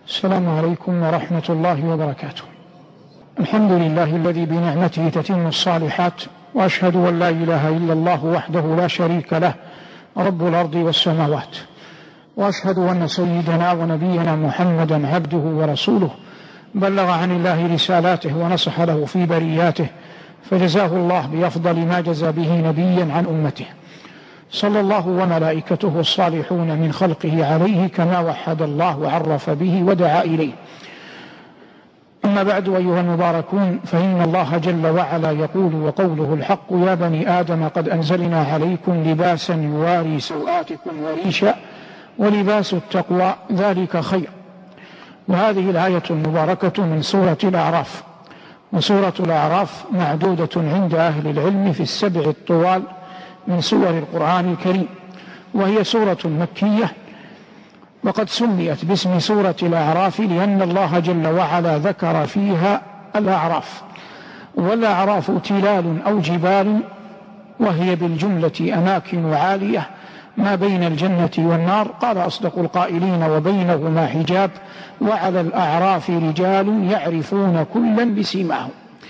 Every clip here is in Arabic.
السلام عليكم ورحمة الله وبركاته. الحمد لله الذي بنعمته تتم الصالحات، وأشهد أن لا إله إلا الله وحده لا شريك له رب الأرض والسماوات، وأشهد أن سيدنا ونبينا محمدا عبده ورسوله بلغ عن الله رسالاته ونصح له في برياته، فجزاه الله بأفضل ما جزى به نبيا عن أمته، صلى الله وملائكته الصالحون من خلقه عليه كما وحد الله وعرف به ودعا إليه. أما بعد أيها المباركون، فإن الله جل وعلا يقول وقوله الحق: يا بني آدم قد أنزلنا عليكم لباسا يواري سوآتكم وريشا ولباس التقوى ذلك خير. وهذه الآية المباركة من سورة الأعراف، وسورة الأعراف معدودة عند أهل العلم في السبع الطوال من سور القرآن الكريم، وهي سورة مكية، وقد سميت باسم سورة الأعراف لأن الله جل وعلا ذكر فيها الأعراف، والأعراف تلال أو جبال، وهي بالجملة أماكن عالية ما بين الجنة والنار. قال أصدق القائلين: وبينهما حجاب، وعلى الأعراف رجال يعرفون كلا بسيماهم.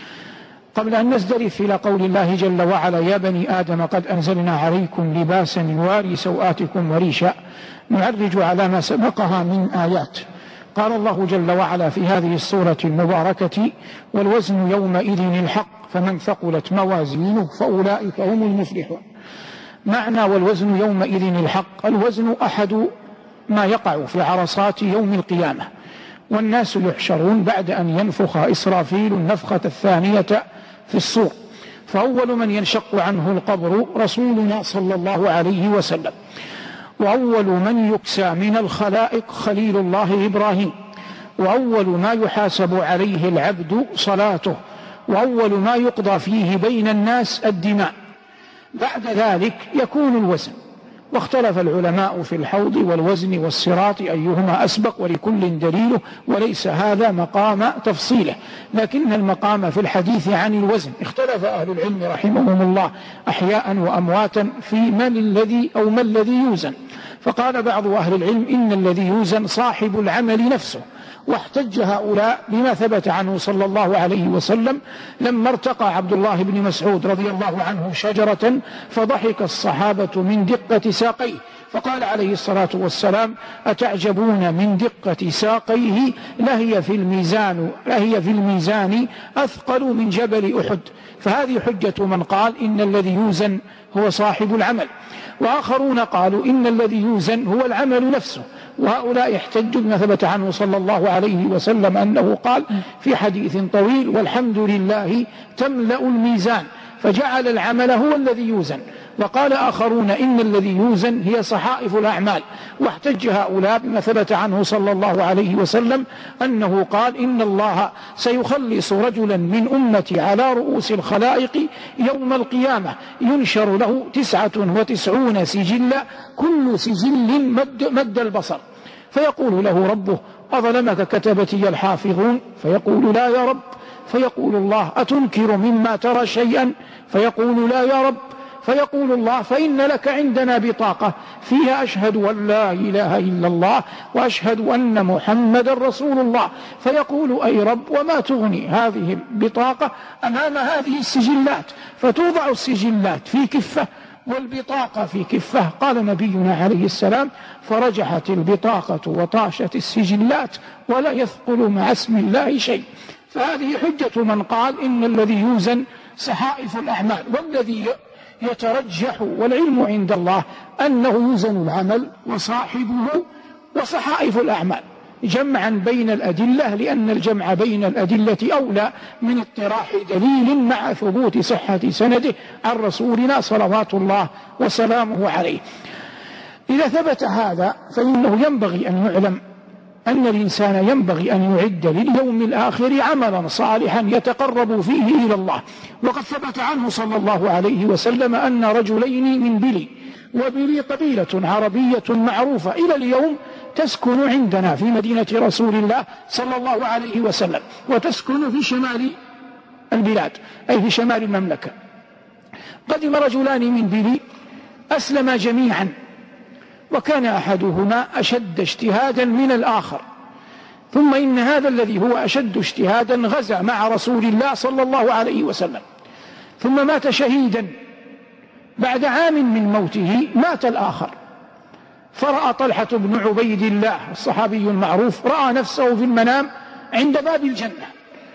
قبل أن نزدرف إلى قول الله جل وعلا: يا بني آدم قد أنزلنا عليكم لباسا يواري سوآتكم وريشا، نعرج على ما سبقها من آيات. قال الله جل وعلا في هذه السورة المباركة: والوزن يومئذ الحق فمن ثقلت موازينه فأولئك هم المفلحون. معنى والوزن يومئذ الحق: الوزن أحد ما يقع في عرصات يوم القيامة، والناس يحشرون بعد أن ينفخ إسرافيل النفخة الثانية في الصور، فأول من ينشق عنه القبر رسولنا صلى الله عليه وسلم، وأول من يكسى من الخلائق خليل الله إبراهيم، وأول ما يحاسب عليه العبد صلاته، وأول ما يقضى فيه بين الناس الدماء. بعد ذلك يكون الوزن، واختلف العلماء في الحوض والوزن والصراط أيهما أسبق، ولكل دليله، وليس هذا مقام تفصيله، لكن المقام في الحديث عن الوزن. اختلف أهل العلم رحمهم الله أحياء وأمواتا في ما الذي يوزن. فقال بعض أهل العلم: إن الذي يوزن صاحب العمل نفسه. واحتج هؤلاء بما ثبت عنه صلى الله عليه وسلم لما ارتقى عبد الله بن مسعود رضي الله عنه شجرة فضحك الصحابة من دقة ساقيه، فقال عليه الصلاة والسلام: أتعجبون من دقة ساقيه؟ لهي في الميزان أثقل من جبل أحد. فهذه حجة من قال إن الذي يوزن هو صاحب العمل، وآخرون قالوا إن الذي يوزن هو العمل نفسه. وهؤلاء احتجوا بما ثبت عنه صلى الله عليه وسلم أنه قال في حديث طويل: والحمد لله تملأ الميزان، فجعل العمل هو الذي يوزن. وقال آخرون إن الذي يوزن هي صحائف الأعمال. واحتج هؤلاء بما ثبت عنه صلى الله عليه وسلم أنه قال: إن الله سيخلص رجلا من أمتي على رؤوس الخلائق يوم القيامة ينشر له 99 سجلا، كل سجل مد البصر، فيقول له ربه: أظلمك كتبتي الحافظون؟ فيقول: لا يا رب. فيقول الله: أتنكر مما ترى شيئا؟ فيقول: لا يا رب. فيقول الله: فإن لك عندنا بطاقة فيها أشهد أن لا إله إلا الله وأشهد أن محمد رسول الله. فيقول: أي رب، وما تغني هذه البطاقة أمام هذه السجلات؟ فتوضع السجلات في كفة والبطاقة في كفة. قال نبينا عليه السلام: فرجحت البطاقة وطاشت السجلات ولا يثقل مع اسم الله شيء. فهذه حجة من قال إن الذي يوزن صحائف الأعمال، والذي يترجح والعلم عند الله أنه يوزن العمل وصاحبه وصحائف الأعمال، جمعا بين الأدلة، لأن الجمع بين الأدلة أولى من اطراح دليل مع ثبوت صحة سنده عن رسولنا صلوات الله وسلامه عليه. إذا ثبت هذا فإنه ينبغي أن يعلم أن الإنسان ينبغي أن يعد لليوم الآخر عملا صالحا يتقرب فيه إلى الله. وقد ثبت عنه صلى الله عليه وسلم أن رجلين من بلي، وبلي قبيلة عربية معروفة إلى اليوم تسكن عندنا في مدينة رسول الله صلى الله عليه وسلم، وتسكن في شمال البلاد أي في شمال المملكة. قدم رجلان من بلي أسلما جميعا، وكان أحدهما أشد اجتهادا من الآخر، ثم إن هذا الذي هو أشد اجتهادا غزا مع رسول الله صلى الله عليه وسلم، ثم مات شهيدا. بعد عام من موته مات الآخر، فرأى طلحة بن عبيد الله الصحابي المعروف، رأى نفسه في المنام عند باب الجنة،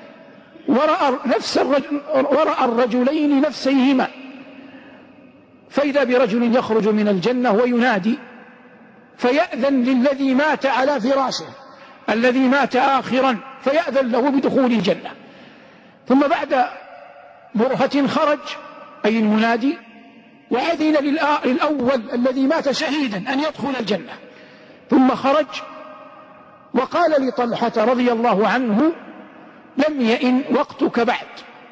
ورأى الرجلين نفسيهما، فإذا برجل يخرج من الجنة وينادي فيأذن للذي مات على فراشه، الذي مات آخرا، فيأذن له بدخول الجنة. ثم بعد برهة خرج أي المنادي وأذن للأول الذي مات شهيدا أن يدخل الجنة، ثم خرج وقال لطلحة رضي الله عنه لم يئن وقتك بعد.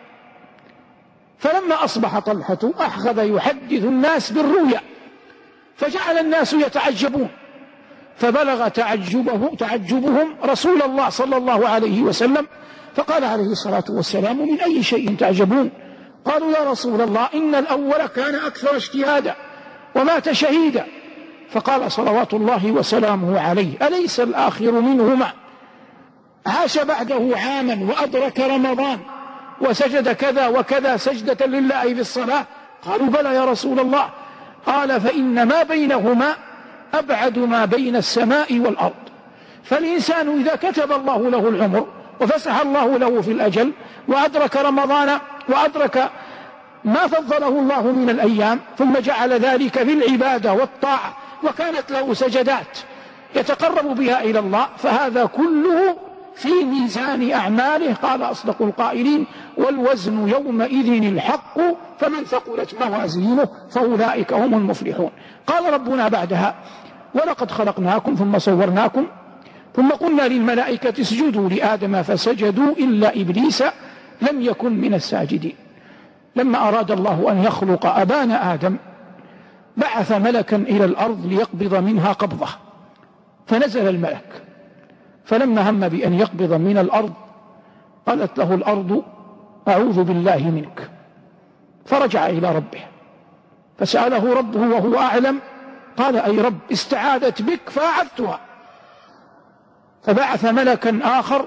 فلما أصبح طلحة أخذ يحدث الناس بالرؤيا، فجعل الناس يتعجبون، فبلغ تعجبهم رسول الله صلى الله عليه وسلم، فقال عليه الصلاة والسلام من أي شيء تعجبون؟ قالوا يا رسول الله إن الأول كان أكثر اجتهادا ومات شهيدا. فقال صلوات الله وسلامه عليه أليس الآخر منهما عاش بعده عاما وأدرك رمضان وسجد كذا وكذا سجدة لله في الصلاة؟ قالوا بلى يا رسول الله. قال فإن ما بينهما أبعد ما بين السماء والأرض. فالإنسان إذا كتب الله له العمر وفسح الله له في الأجل وأدرك رمضان وأدرك ما فضله الله من الأيام، ثم جعل ذلك في العبادة والطاعة وكانت له سجدات يتقرب بها إلى الله، فهذا كله في ميزان أعماله. قال أصدق القائلين والوزن يومئذ الحق فمن ثقلت موازينه فأولئك هم المفلحون. قال ربنا بعدها ولقد خلقناكم ثم صورناكم ثم قلنا للملائكة اسجدوا لآدم فسجدوا إلا إبليس لم يكن من الساجدين. لما أراد الله أن يخلق أبانا آدم بعث ملكا إلى الأرض ليقبض منها قبضة، فنزل الملك، فلما هم بأن يقبض من الأرض قالت له الأرض أعوذ بالله منك، فرجع إلى ربه فسأله ربه وهو أعلم، قال أي رب استعاذت بك فأعذتها، فبعث ملكا آخر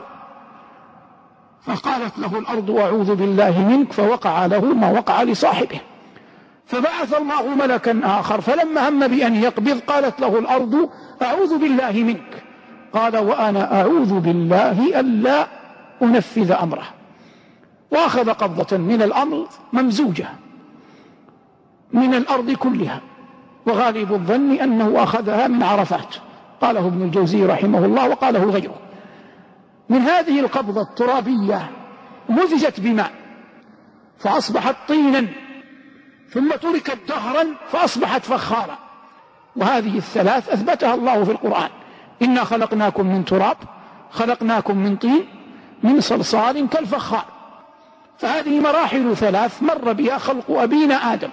فقالت له الأرض أعوذ بالله منك، فوقع له ما وقع لصاحبه. فبعث الله ملكا آخر فلما هم بأن يقبض قالت له الأرض أعوذ بالله منك، قال وأنا أعوذ بالله ألا أنفذ أمره، وأخذ قبضة من الأرض ممزوجة من الأرض كلها، وغالب الظن أنه أخذها من عرفات، قاله ابن الجوزي رحمه الله وقاله غيره. من هذه القبضة الترابية مزجت بماء فأصبحت طينا، ثم تركت دهرا فأصبحت فخارا. وهذه الثلاث أثبتها الله في القرآن: إنا خلقناكم من تراب، خلقناكم من طين، من صلصال كالفخار. فهذه مراحل ثلاث مر بها خلق أبينا آدم.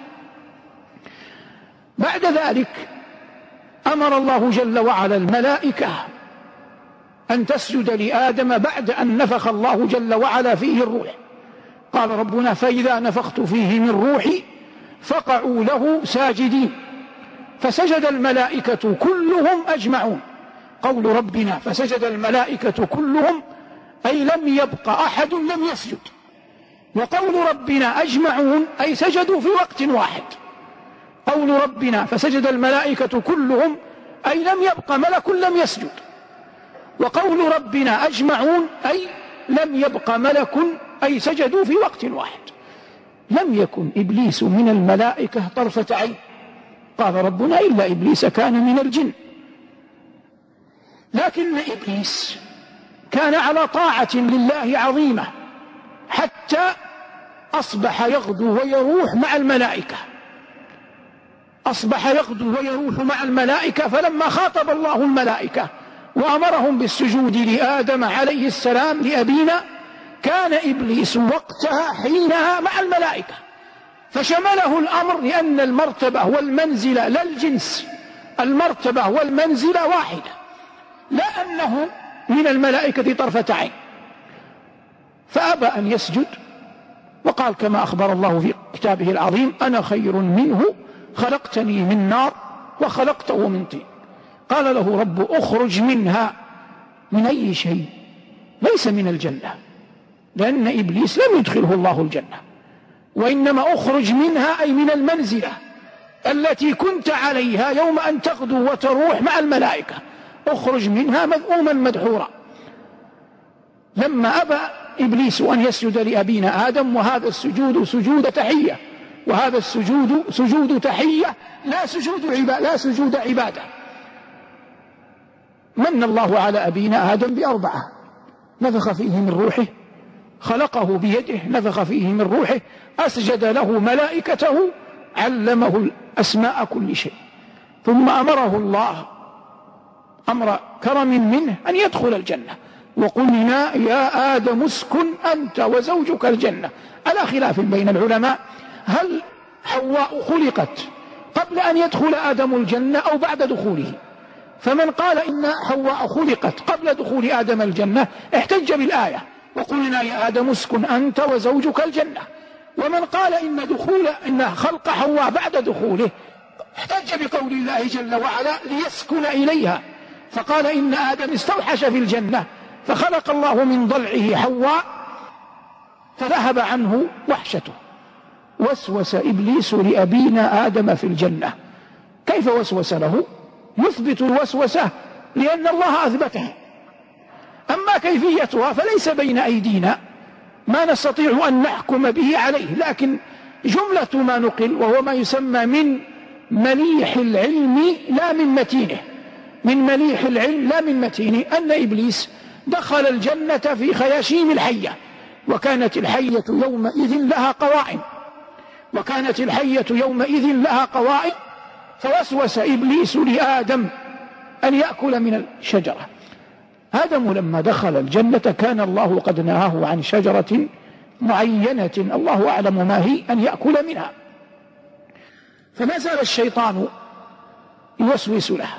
بعد ذلك أمر الله جل وعلا الملائكة أن تسجد لآدم بعد أن نفخ الله جل وعلا فيه الروح. قال ربنا فإذا نفخت فيه من روحي فقعوا له ساجدين، فسجد الملائكة كلهم أجمعون. قول ربنا فسجد الملائكة كلهم أي لم يبق أحد لم يسجد، وقول ربنا أجمعون أي سجدوا في وقت واحد. قول ربنا فسجد الملائكة كلهم أي لم يبق ملك لم يسجد، وقول ربنا أجمعون أي لم يبق ملك أي سجدوا في وقت واحد. لم يكن إبليس من الملائكة طرفة عين، قال ربنا إلا إبليس كان من الجن. لكن إبليس كان على طاعة لله عظيمة حتى أصبح يغدو ويروح مع الملائكة، أصبح يغدو ويروح مع الملائكة. فلما خاطب الله الملائكة وأمرهم بالسجود لآدم عليه السلام لأبينا، كان إبليس وقتها حينها مع الملائكة، فشمله الأمر، لأن المرتبة والمنزلة لا الجنس، المرتبة والمنزلة واحدة، لا أنه من الملائكة طرفة عين. فأبى أن يسجد وقال كما أخبر الله في كتابه العظيم أنا خير منه خلقتني من نار وخلقته من طين. قال له رب اخرج منها من أي شيء؟ ليس من الجنة، لأن إبليس لم يدخله الله الجنة، وإنما أخرج منها أي من المنزلة التي كنت عليها يوم أن تغدو وتروح مع الملائكة، أخرج منها مذءوما مدحورا. لما أبى إبليس أن يسجد لأبينا آدم، وهذا السجود سجود تحية، وهذا السجود سجود تحية لا سجود عبادة. من الله على أبينا آدم ب4: نفخ فيه من روحه، خلقه بيده، نفخ فيه من روحه، أسجد له ملائكته، علمه الأسماء كل شيء، ثم أمره الله أمر كرم منه أن يدخل الجنة، وقلنا يا آدم اسكن أنت وزوجك الجنة. على خلاف بين العلماء، هل حواء خلقت قبل أن يدخل آدم الجنة أو بعد دخوله؟ فمن قال إن حواء خلقت قبل دخول آدم الجنة احتج بالآية وقلنا يا آدم اسكن أنت وزوجك الجنة. ومن قال إن خلق حواء بعد دخوله احتج بقول الله جل وعلا ليسكن إليها، فقال إن آدم استوحش في الجنة فخلق الله من ضلعه حواء فذهب عنه وحشته. وسوس إبليس لأبينا آدم في الجنة. كيف وسوس له؟ يثبت الوسوسة لأن الله أثبتها، أما كيفيتها فليس بين أيدينا ما نستطيع أن نحكم به عليه، لكن جملة ما نقل وهو ما يسمى من مليح العلم لا من متينه، من مليح العلم لا من متينه، أن إبليس دخل الجنة في خياشيم الحية، وكانت الحية يومئذ لها قوائم، فوسوس إبليس لآدم أن يأكل من الشجرة. آدم لما دخل الجنة كان الله قد نهاه عن شجرة معينة الله أعلم ما هي أن يأكل منها، فما زال الشيطان يوسوس لها،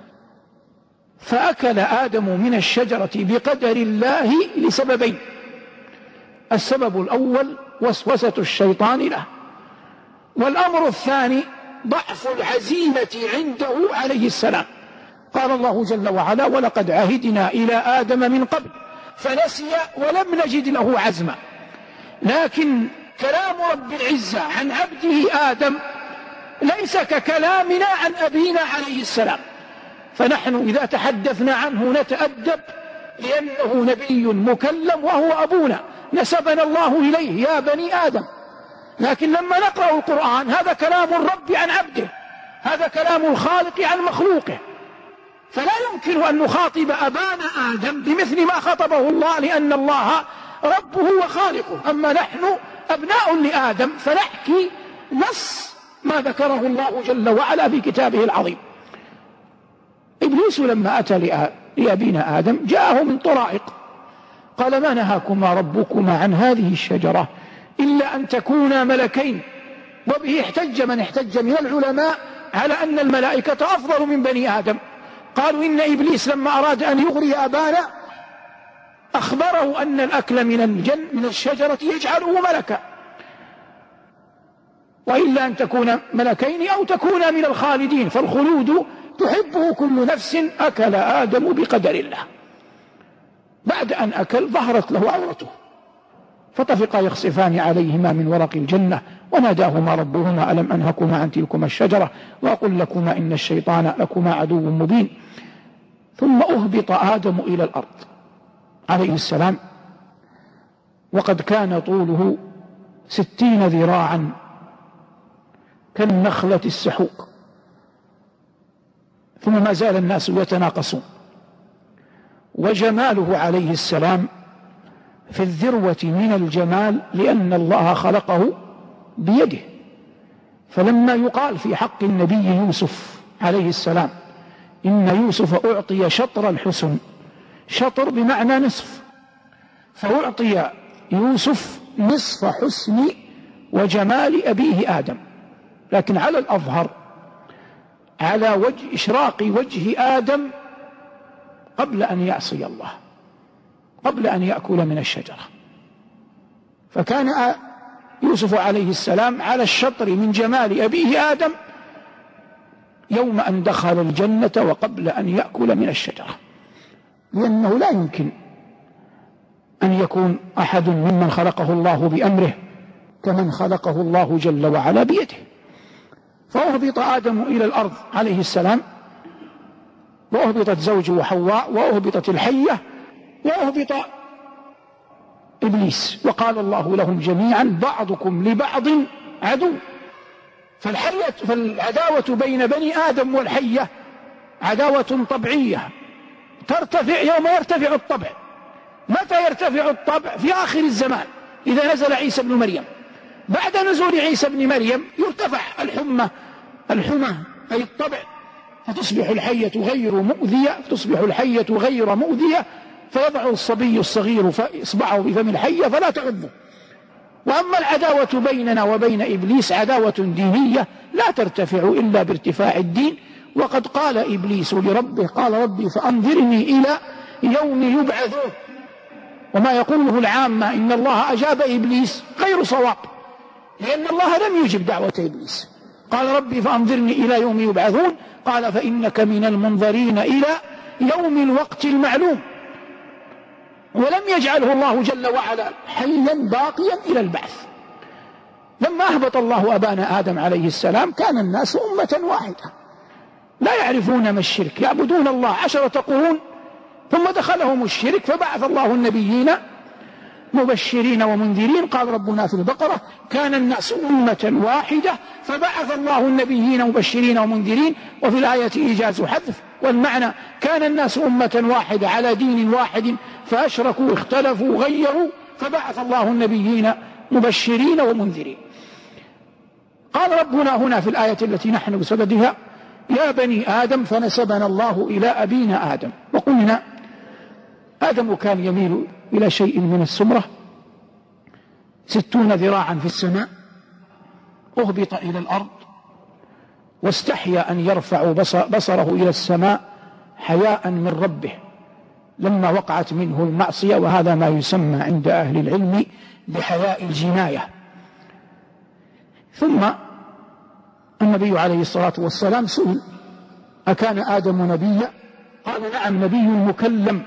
فأكل آدم من الشجرة بقدر الله لسببين: السبب الأول وسوسة الشيطان له، والأمر الثاني ضعف العزيمة عنده عليه السلام. قال الله جل وعلا: ولقد عهدنا إلى آدم من قبل فنسي ولم نجد له عزما. لكن كلام رب العزة عن عبده آدم ليس ككلامنا عن أبينا عليه السلام، فنحن إذا تحدثنا عنه نتأدب لأنه نبي مكلم وهو أبونا، نسبنا الله إليه يا بني آدم. لكن لما نقرأ القرآن هذا كلام الرب عن عبده، هذا كلام الخالق عن مخلوقه، فلا يمكن أن نخاطب أبانا آدم بمثل ما خطبه الله، لأن الله ربه وخالقه. أما نحن أبناء لآدم فنحكي نص ما ذكره الله جل وعلا في كتابه العظيم. إبليس لما أتى لأبينا آدم جاءه من طرائق، قال: ما نهاكما ربكما عن هذه الشجرة إلا أن تكونا ملكين. وبه احتج من احتج من العلماء على أن الملائكة أفضل من بني آدم. قالوا إن إبليس لما أراد أن يغري أبانا أخبره أن الأكل من الشجرة يجعله ملكا، وإلا أن تكون ملكين أو تكون من الخالدين، فالخلود تحبه كل نفس. أكل آدم بقدر الله، بعد أن أكل ظهرت له عورته، فطفقا يخصفان عليهما من ورق الجنة، وناداهما ربهما: ألم أنهكما عن تلكما الشجرة وأقل لكما إن الشيطان لكما عدو مبين. ثم أهبط آدم إلى الأرض عليه السلام، وقد كان طوله 60 ذراعا كالنخلة السحوق. ثم ما زال الناس يتناقصون، وجماله عليه السلام في الذروة من الجمال، لأن الله خلقه بيده. فلما يقال في حق النبي يوسف عليه السلام إن يوسف أعطي شطر الحسن، شطر بمعنى نصف، فأعطي يوسف نصف حسن وجمال أبيه آدم، لكن على الأظهر على إشراق وجه آدم قبل أن يعصي الله، قبل أن يأكل من الشجرة. فكان يوسف عليه السلام على الشطر من جمال أبيه آدم يوم أن دخل الجنة وقبل أن يأكل من الشجرة. لأنه لا يمكن أن يكون أحد ممن خلقه الله بأمره كمن خلقه الله جل وعلا بيده. فأهبط آدم إلى الأرض عليه السلام، وأهبطت زوجه حواء، وأهبطت الحية، وأهبط إبليس، وقال الله لهم جميعا بعضكم لبعض عدو. فالعداوة بين بني آدم والحية عداوة طبيعية ترتفع يوم يرتفع الطبع. متى يرتفع الطبع؟ في آخر الزمان، إذا نزل عيسى بن مريم. بعد نزول عيسى بن مريم يرتفع الحمى أي الطبع، فتصبح الحية غير مؤذية، فيضع الصبي الصغير إصبعه بفم الحية فلا تعضه. وأما العداوة بيننا وبين إبليس عداوة دينية لا ترتفع إلا بارتفاع الدين. وقد قال إبليس لربه قال ربي فأنظرني إلى يوم يبعثون. وما يقوله العامة إن الله أجاب إبليس غير صواب، لأن الله لم يجب دعوة إبليس. قال ربي فأنظرني إلى يوم يبعثون، قال فإنك من المنظرين إلى يوم الوقت المعلوم. ولم يجعله الله جل وعلا حيا باقيا إلى البعث. لما أهبط الله أبانا آدم عليه السلام كان الناس أمة واحدة لا يعرفون ما الشرك، يعبدون الله 10 قرون، ثم دخلهم الشرك فبعث الله النبيين مبشرين ومنذرين. قال ربنا في البقرة كان الناس أمة واحدة فبعث الله النبيين مبشرين ومنذرين. وفي الآية إيجاز حذف، والمعنى كان الناس أمة واحدة على دين واحد فأشركوا اختلفوا غيروا فبعث الله النبيين مبشرين ومنذرين. قال ربنا هنا في الآية التي نحن بصددها يا بني آدم، فنسبنا الله إلى أبينا آدم. وقلنا آدم كان يميل إلى شيء من السمرة 60 ذراعا في السماء، أهبط إلى الأرض واستحيا أن يرفع بصره إلى السماء حياء من ربه لما وقعت منه المعصية، وهذا ما يسمى عند أهل العلم بحياء الجناية. ثم النبي عليه الصلاة والسلام سئل أكان آدم نبيا؟ قال نعم نبي مكلم.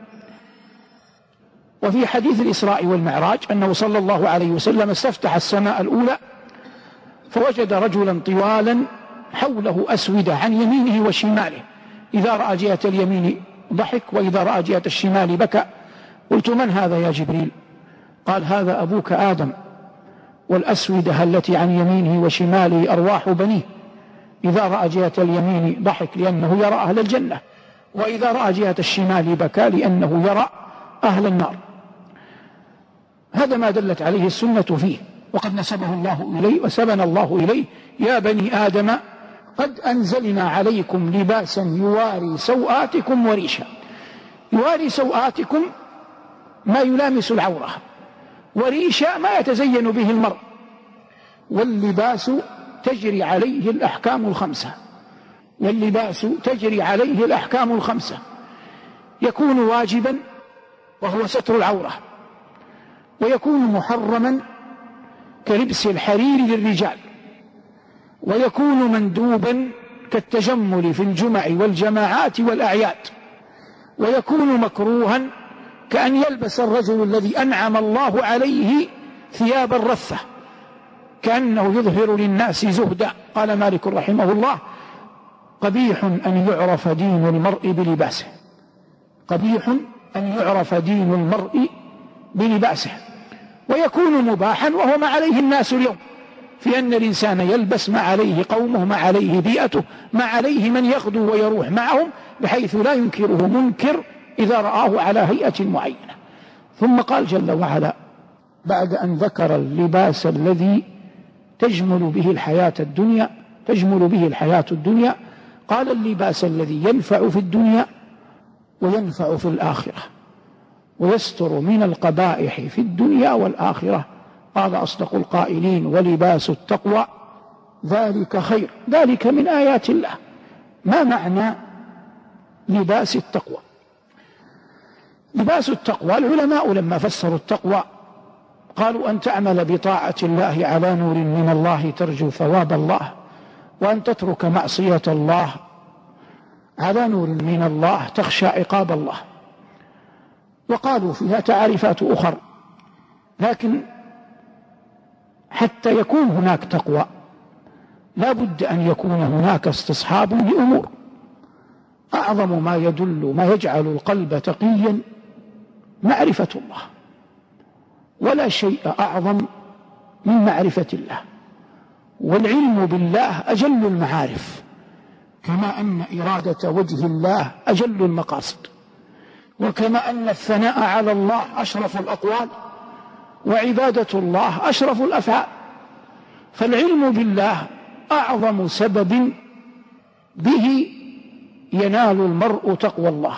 وفي حديث الإسراء والمعراج أنه صلى الله عليه وسلم استفتح السماء الأولى فوجد رجلا طوالا حوله أسودة عن يمينه وشماله، إذا رأى جهة اليمين ضحك وإذا رأى جهة الشمال بكى. قلت من هذا يا جبريل؟ قال هذا أبوك آدم، والأسودة التي عن يمينه وشماله أرواح بنيه، إذا رأى جهة اليمين ضحك لأنه يرى أهل الجنة، وإذا رأى جهة الشمال بكى لأنه يرى أهل النار. هذا ما دلت عليه السنة فيه، وقد نسبه الله إليه وسبنا الله إليه يا بني آدم قد أنزلنا عليكم لباسا يواري سوآتكم وريشا. يواري سوآتكم ما يلامس العورة، وريشا ما يتزين به المرء. واللباس تجري عليه الأحكام الخمسة، واللباس تجري عليه الأحكام الخمسة. يكون واجبا وهو ستر العورة، ويكون محرما كلبس الحرير للرجال، ويكون مندوبا كالتجمل في الجمع والجماعات والأعياد، ويكون مكروها كأن يلبس الرجل الذي أنعم الله عليه ثياب الرثة كأنه يظهر للناس زهدا. قال مالك رحمه الله قبيح أن يعرف دين المرء بلباسه، قبيح أن يعرف دين المرء بلباسه. ويكون مباحا وهو ما عليه الناس اليوم، في أن الإنسان يلبس ما عليه قومه، ما عليه بيئته، ما عليه من يغدو ويروح معهم، بحيث لا ينكره منكر إذا رآه على هيئة معينة. ثم قال جل وعلا بعد أن ذكر اللباس الذي تجمل به الحياة الدنيا قال اللباس الذي ينفع في الدنيا وينفع في الآخرة ويستر من القبائح في الدنيا والآخرة. قال أصدق القائلين ولباس التقوى ذلك خير. ذلك من آيات الله. ما معنى لباس التقوى؟ لباس التقوى العلماء لما فسروا التقوى قالوا أن تعمل بطاعة الله على نور من الله ترجو ثواب الله، وأن تترك معصية الله على نور من الله تخشى عقاب الله. وقالوا فيها تعريفات أخرى، لكن حتى يكون هناك تقوى لا بد أن يكون هناك استصحاب لأمور. أعظم ما يجعل القلب تقيا معرفة الله، ولا شيء أعظم من معرفة الله، والعلم بالله أجل المعارف، كما أن إرادة وجه الله أجل المقاصد، وكما أن الثناء على الله أشرف الأقوال، وعبادة الله أشرف الأفعال. فالعلم بالله أعظم سبب به ينال المرء تقوى الله،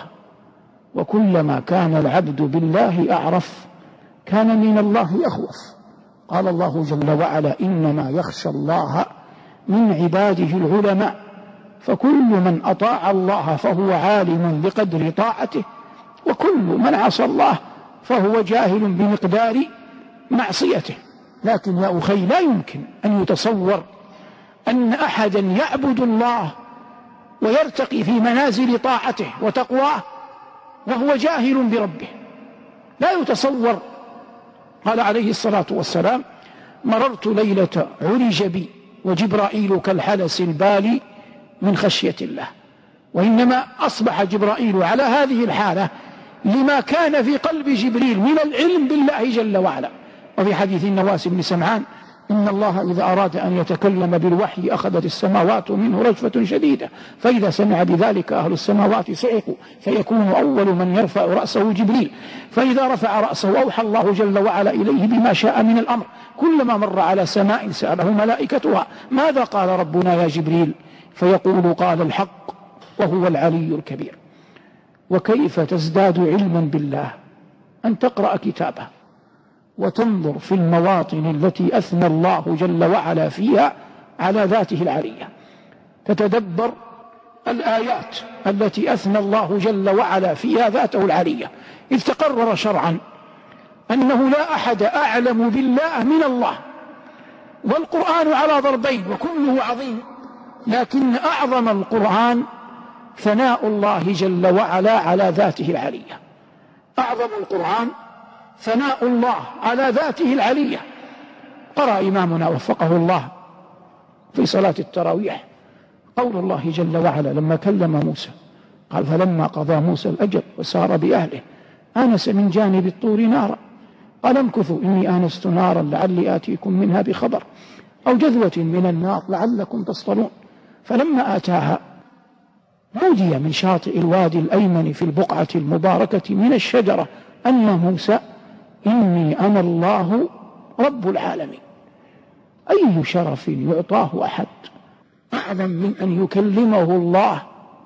وكلما كان العبد بالله أعرف كان من الله أخوف. قال الله جل وعلا: إنما يخشى الله من عباده العلماء. فكل من أطاع الله فهو عالم بقدر طاعته، وكل من عصى الله فهو جاهل بمقدار معصيته. لكن يا أخي، لا يمكن أن يتصور أن أحدا يعبد الله ويرتقي في منازل طاعته وتقواه وهو جاهل بربه، لا يتصور. قال عليه الصلاة والسلام: مررت ليلة عرج بي وجبرائيل كالحلس البالي من خشية الله. وإنما أصبح جبرائيل على هذه الحالة لما كان في قلب جبريل من العلم بالله جل وعلا. وفي حديث النواس بن سمعان: إن الله إذا أراد أن يتكلم بالوحي أخذت السماوات منه رجفة شديدة، فإذا سمع بذلك أهل السماوات صعقوا، فيكون أول من يرفع رأسه جبريل، فإذا رفع رأسه أوحى الله جل وعلا إليه بما شاء من الأمر. كلما مر على سماء سأله ملائكتها: ماذا قال ربنا يا جبريل؟ فيقول: قال الحق وهو العلي الكبير. وكيف تزداد علما بالله؟ أن تقرأ كتابه وتنظر في المواطن التي أثنى الله جل وعلا فيها على ذاته العلية، تتدبر الآيات التي أثنى الله جل وعلا فيها ذاته العلية، إذ تقرر شرعا أنه لا أحد أعلم بالله من الله. والقرآن على ضربين وكله عظيم، لكن أعظم القرآن ثناء الله جل وعلا على ذاته العلية. أعظم القرآن ثناء الله على ذاته العلية. قرأ إمامنا وفقه الله في صلاة التراويح قول الله جل وعلا لما كلم موسى، قال: فلما قضى موسى الأجل وسار بأهله آنس من جانب الطور نارا قال: امكثوا إني آنست نارا لعلي آتيكم منها بخبر أو جذوة من النار لعلكم تصطلون. فلما آتاها نودي من شاطئ الوادي الأيمن في البقعة المباركة من الشجرة أن موسى إني أنا الله رب العالمين. أي شرف يعطاه أحد أعظم من أن يكلمه الله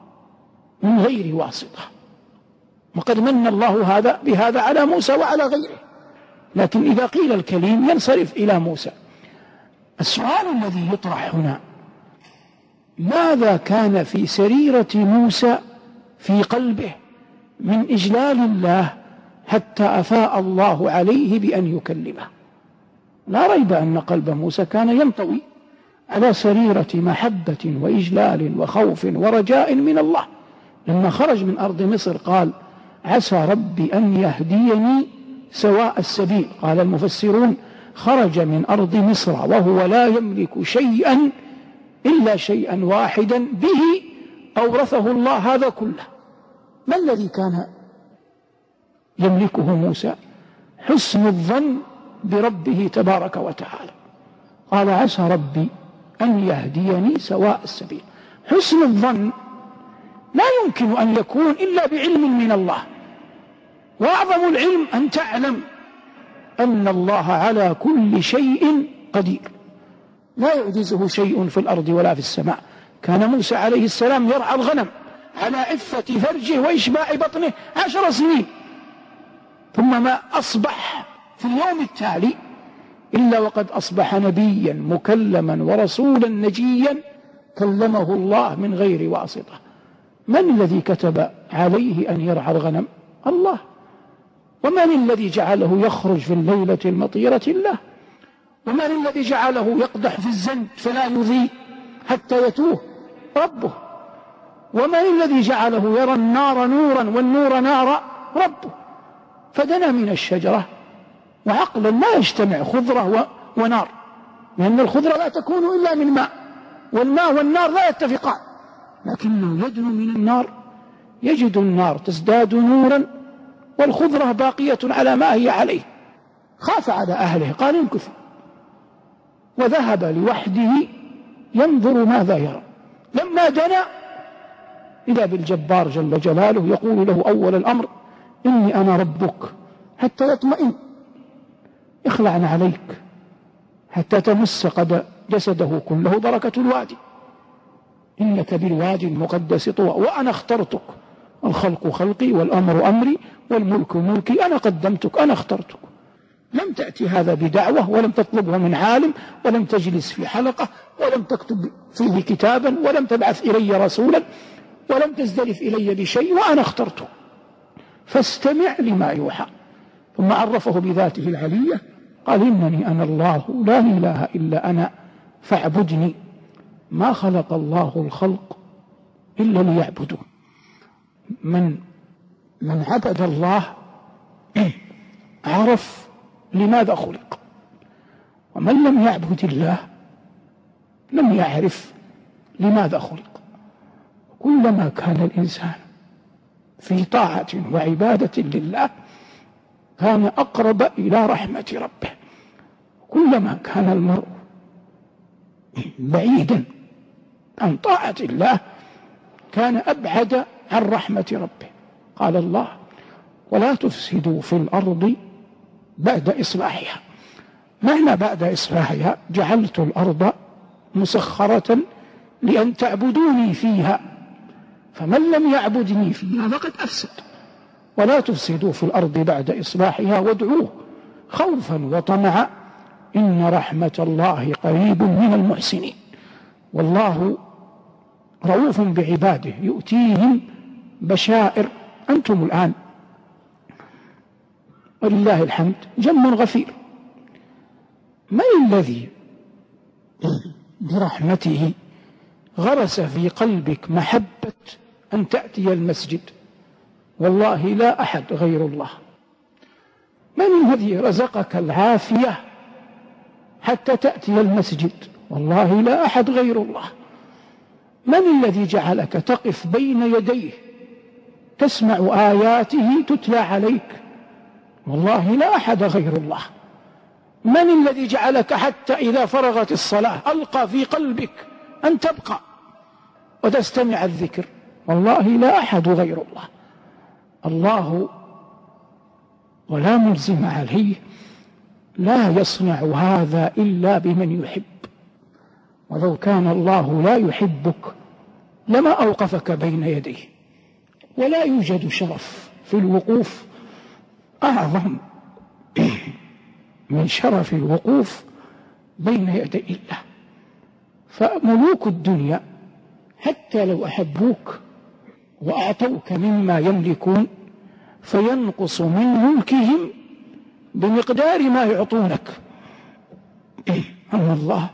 من غير واسطة؟ وقد من الله بهذا على موسى وعلى غيره. لكن إذا قيل الكليم ينصرف إلى موسى. السؤال الذي يطرح هنا: ماذا كان في سريرة موسى في قلبه من إجلال الله حتى أفاء الله عليه بأن يكلمه؟ لا ريب أن قلب موسى كان ينطوي على سريرة محبة وإجلال وخوف ورجاء من الله. لما خرج من أرض مصر قال: عسى ربي أن يهديني سواء السبيل. قال المفسرون: خرج من أرض مصر وهو لا يملك شيئا إلا شيئا واحدا به أورثه الله هذا كله. ما الذي كان يملكه موسى؟ حسن الظن بربه تبارك وتعالى. قال: عسى ربي أن يهديني سواء السبيل. حسن الظن لا يمكن أن يكون إلا بعلم من الله، وأعظم العلم أن تعلم أن الله على كل شيء قدير، لا يعجزه شيء في الأرض ولا في السماء. كان موسى عليه السلام يرعى الغنم على عفة فرجه وإشباع بطنه 10 سنين، ثم ما أصبح في اليوم التالي إلا وقد أصبح نبيا مكلما ورسولا نجيا كلمه الله من غير واسطة. من الذي كتب عليه أن يرعى الغنم؟ الله. ومن الذي جعله يخرج في الليلة المطيرة؟ الله. ومن الذي جعله يقدح في الزنج فلا يضيء حتى يتوه؟ ربه. ومن الذي جعله يرى النار نورا والنور نارا؟ ربه. فدنا من الشجرة، وعقلا لا يجتمع خضرة ونار، لأن الخضرة لا تكون إلا من ماء، والماء والنار لا يتفقان، لكنه يدنو من النار يجد النار تزداد نورا والخضرة باقية على ما هي عليه. خاف على أهله قال امكثوا، وذهب لوحده ينظر ماذا يرى. لما دنا إذا بالجبار جل جلاله يقول له أول الأمر إني أنا ربك، حتى يطمئن، اخلع عليك حتى تمس قد جسده كله بركة الوادي، إنك بالوادي المقدس طوى، وأنا اخترتك، الخلق خلقي والأمر أمري والملك ملكي، أنا قدمتك، أنا اخترتك. لم تأتي هذا بدعوة، ولم تطلبه من عالم، ولم تجلس في حلقة، ولم تكتب فيه كتابا، ولم تبعث إلي رسولا، ولم تزدلف إلي بشيء، وأنا اخترتك فاستمع لما يوحى. ثم عرفه بذاته العلية قال إنني أنا الله لا إله إلا أنا فاعبدني. ما خلق الله الخلق إلا ليعبدون. من عبد الله عرف لماذا خلق، ومن لم يعبد الله لم يعرف لماذا خلق. كلما كان الإنسان في طاعة وعبادة لله كان أقرب إلى رحمة ربه، كلما كان المرء بعيدا عن طاعة الله كان أبعد عن رحمة ربه. قال الله ولا تفسدوا في الأرض بعد إصلاحها. معنى بعد إصلاحها جعلت الأرض مسخرة لأن تعبدوني فيها، فمن لم يعبدني فيها فقد أفسد. ولا تفسدوا في الأرض بعد إصلاحها وادعوه خوفا وطمعا إن رحمة الله قريب من المحسنين. والله رؤوف بعباده يؤتيهم بشائر. أنتم الآن ولله الحمد جم غفير، من الذي برحمته غرس في قلبك محبة أن تأتي المسجد؟ والله لا أحد غير الله. من الذي رزقك العافية حتى تأتي المسجد؟ والله لا أحد غير الله. من الذي جعلك تقف بين يديه تسمع آياته تتلى عليك؟ والله لا أحد غير الله. من الذي جعلك حتى إذا فرغت الصلاة ألقى في قلبك أن تبقى وتستمع الذكر؟ والله لا أحد غير الله. الله ولا ملزم عليه لا يصنع هذا إلا بمن يحب، ولو كان الله لا يحبك لما أوقفك بين يديه. ولا يوجد شرف في الوقوف أعظم من شرف الوقوف بين يدي الله. فملوك الدنيا حتى لو أحبوك وأعطوك مما يملكون فينقص من ملكهم بمقدار ما يعطونك. أما الله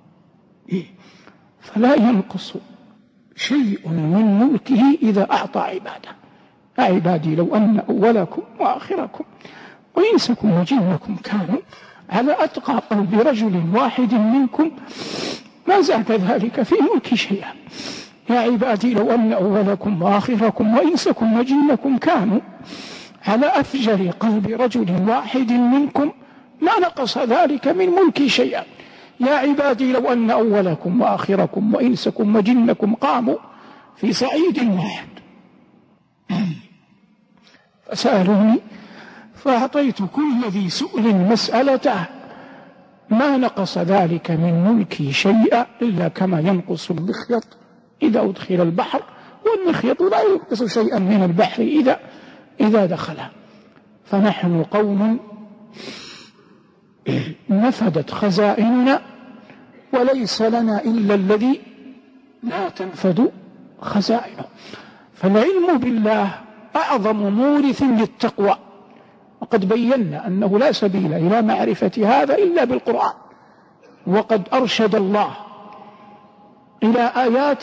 فلا ينقص شيء من ملكه إذا أعطى عباده. يا عبادي لو أن أولكم وآخركم وإنسكم وجنكم كانوا على أتقى قلب رجل واحد منكم ما زاد ذلك في ملك شيئا. يا عبادي لو أن أولكم وآخركم وإنسكم وجنكم كانوا على أفجر قلب رجل واحد منكم ما نقص ذلك من ملكي شيئا. يا عبادي لو أن أولكم وآخركم وإنسكم وجنكم قاموا في صعيد واحد فسألوني فأعطيت كل ذي سؤل مسألته ما نقص ذلك من ملكي شيئا إلا كما ينقص المخيط إذا أدخل البحر، والمخيط لا ينقص شيئا من البحر إذا دخله. فنحن قوم نفدت خزائننا وليس لنا إلا الذي لا تنفد خزائنه. فالعلم بالله أعظم مورث للتقوى، وقد بينا أنه لا سبيل إلى معرفة هذا إلا بالقرآن. وقد أرشد الله إلى آيات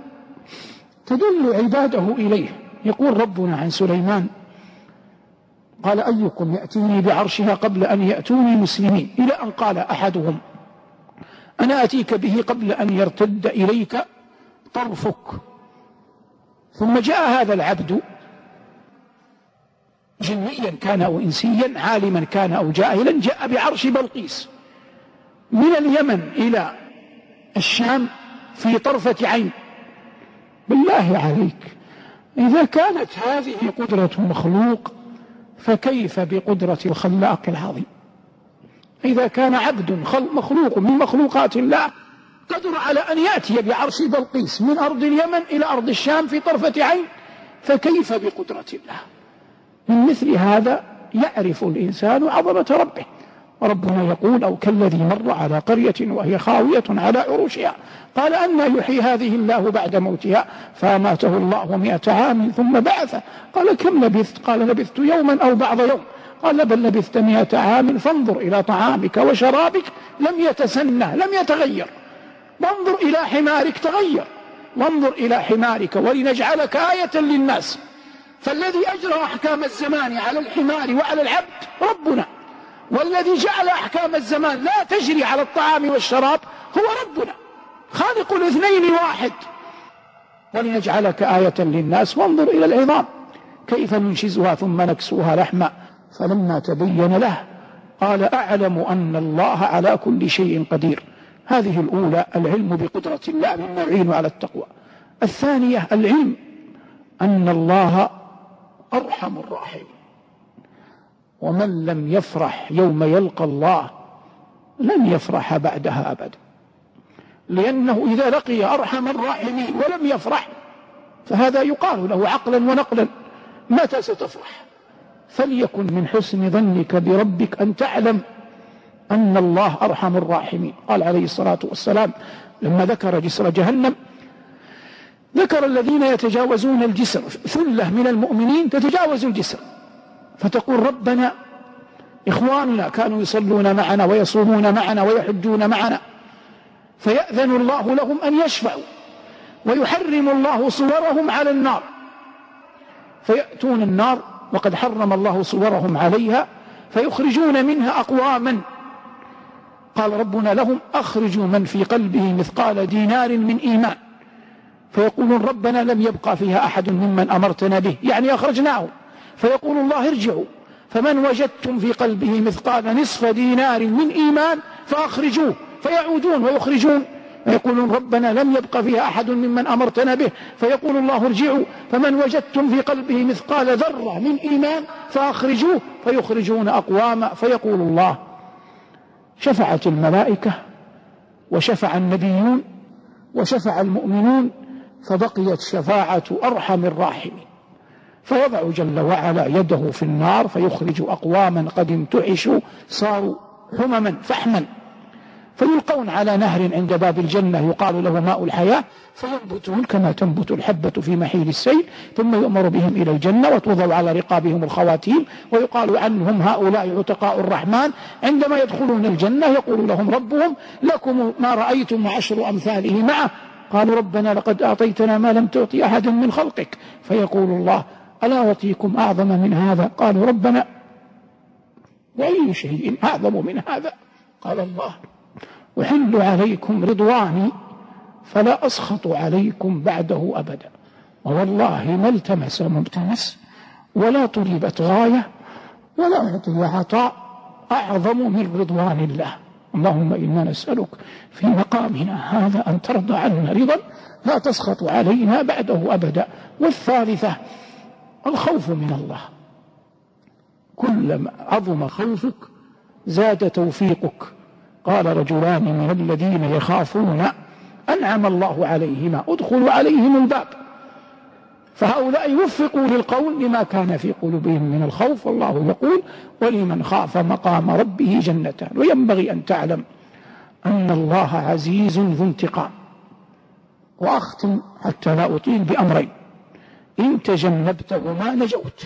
تدل عباده إليه. يقول ربنا عن سليمان قال أيكم يأتيني بعرشها قبل أن يأتوني مسلمين، إلى أن قال أحدهم أنا أتيك به قبل أن يرتد إليك طرفك. ثم جاء هذا العبد جنيا كان أو إنسيا، عالما كان أو جاهلا، جاء بعرش بلقيس من اليمن إلى الشام في طرفة عين. بالله عليك، إذا كانت هذه قدرة مخلوق فكيف بقدرة الخلاق العظيم؟ إذا كان عبد مخلوق من مخلوقات الله قدر على أن يأتي بعرش بلقيس من أرض اليمن إلى أرض الشام في طرفة عين، فكيف بقدرة الله؟ من مثل هذا يعرف الإنسان عظمة ربه. ربنا يقول أو كالذي مر على قرية وهي خاوية على عروشها قال أنى يحيي هذه الله بعد موتها فأماته الله 100 عام ثم بعثه قال كم لبثت؟ قال لبثت يوما أو بعض يوم. قال بل لبثت 100 عام فانظر إلى طعامك وشرابك لم يتسنى لم يتغير، وانظر إلى حمارك تغير، وانظر إلى حمارك ولنجعلك آية للناس. فالذي أجرى أحكام الزمان على الحمار وعلى العبد ربنا، والذي جعل أحكام الزمان لا تجري على الطعام والشراب هو ربنا. خالق الاثنين واحد. ولنجعلك آية للناس وانظر إلى العظام كيف ننشزها ثم نكسوها لحما فلما تبين له قال أعلم أن الله على كل شيء قدير. هذه الأولى العلم بقدرة الله مما يعين على التقوى. الثانية العلم أن الله أرحم الراحمين، ومن لم يفرح يوم يلقى الله لن يفرح بعدها أبدا، لأنه إذا لقي أرحم الراحمين ولم يفرح فهذا يقال له عقلا ونقلا متى ستفرح؟ فليكن من حسن ظنك بربك أن تعلم أن الله أرحم الراحمين. قال عليه الصلاة والسلام لما ذكر جسر جهنم ذكر الذين يتجاوزون الجسر، ثلة من المؤمنين تتجاوز الجسر فتقول ربنا إخواننا كانوا يصلون معنا ويصومون معنا ويحجون معنا، فيأذن الله لهم أن يشفعوا ويحرم الله صورهم على النار، فيأتون النار وقد حرم الله صورهم عليها فيخرجون منها أقواما. قال ربنا لهم أخرجوا من في قلبه مثقال دينار من إيمان، فيقولون ربنا لم يبقى فيها أحد ممن أمرتنا به، يعني أخرجناهم. فيقول الله ارجعوا فمن وجدتم في قلبه مثقال نصف دينار من إيمان فأخرجوه، فيعودون ويخرجون ويقولون ربنا لم يبق فيها أحد ممن أمرتنا به، فيقول الله ارجعوا فمن وجدتم في قلبه مثقال ذرة من إيمان فأخرجوه، فيخرجون أقواما. فيقول الله شفعت الملائكة وشفع النبيون وشفع المؤمنون فبقيت شفاعة أرحم الراحمين، فيضع جل وعلا يده في النار فيخرج أقواما قد انتعشوا صاروا همما فحما، فيلقون على نهر عند باب الجنة يقال له ماء الحياة فينبتون كما تنبت الحبة في محيل السيل، ثم يؤمر بهم إلى الجنة وتوضع على رقابهم الخواتيم ويقال عنهم هؤلاء عتقاء الرحمن. عندما يدخلون الجنة يقول لهم ربهم لكم ما رأيتم وعشر أمثاله معه، قالوا ربنا لقد أعطيتنا ما لم تعطي أحد من خلقك، فيقول الله ألا أعطيكم أعظم من هذا؟ قالوا ربنا وأي شيء أعظم من هذا؟ قال الله أحل عليكم رضواني فلا أسخط عليكم بعده أبدا، والله ما التمس ملتمس ولا طلبت غاية ولا أعطي عطاء أعظم من رضوان الله. اللهم إنا نسألك في مقامنا هذا أن ترضى عنا رضا لا تسخط علينا بعده أبدا. والثالثة الخوف من الله، كلما عظم خوفك زاد توفيقك. قال رجلان من الذين يخافون أنعم الله عليهما ادخلوا عليهم الباب، فهؤلاء يوفقوا للقول لما كان في قلوبهم من الخوف. والله يقول ولمن خاف مقام ربه جنتان. وينبغي أن تعلم أن الله عزيز ذو انتقام. وأختم حتى لا أطيل بأمرين إن تجنبتهما نجوت: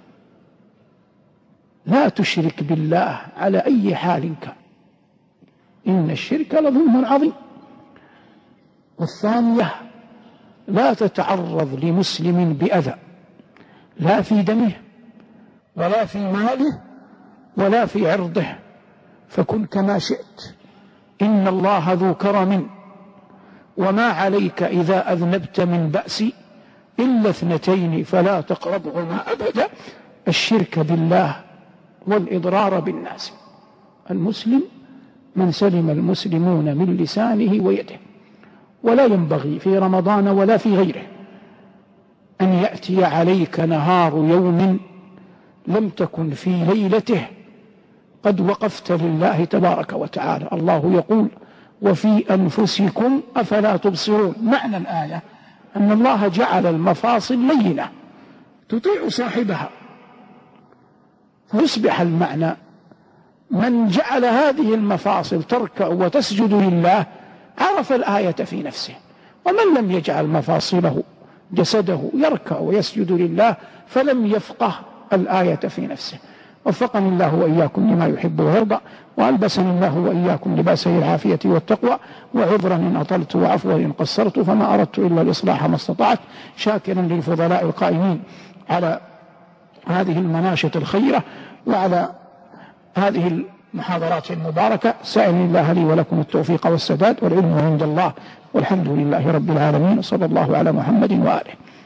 لا تشرك بالله على أي حال كان، إن الشرك لظلم عظيم. والثانية لا تتعرض لمسلم بأذى لا في دمه ولا في ماله ولا في عرضه، فكن كما شئت. إن الله ذو كرم، وما عليك إذا أذنبت من بأس إلا اثنتين فلا تقربهما أبدا: الشرك بالله والإضرار بالناس. المسلم من سلم المسلمون من لسانه ويده، ولا ينبغي في رمضان ولا في غيره أن يأتي عليك نهار يوم لم تكن في ليلته قد وقفت لله تبارك وتعالى. الله يقول: وفي أنفسكم أفلا تبصرون. معنى الآية أن الله جعل المفاصل لينة تطيع صاحبها، فيصبح المعنى: من جعل هذه المفاصل تركع وتسجد لله عرف الآية في نفسه، ومن لم يجعل مفاصله جسده يركع ويسجد لله فلم يفقه الآية في نفسه. وفقني الله وإياكم لما يحب ويرضى، وألبسني الله وإياكم لباسي العافية والتقوى، وعذرا إن أطلت وعفوا إن قصرت، فما أردت إلا الإصلاح ما استطعت، شاكرا للفضلاء القائمين على هذه المناشط الخيرة وعلى هذه المحاضرات المباركة، سائل الله لي ولكم التوفيق والسداد، والعلم عند الله، والحمد لله رب العالمين، صلى الله على محمد وآله.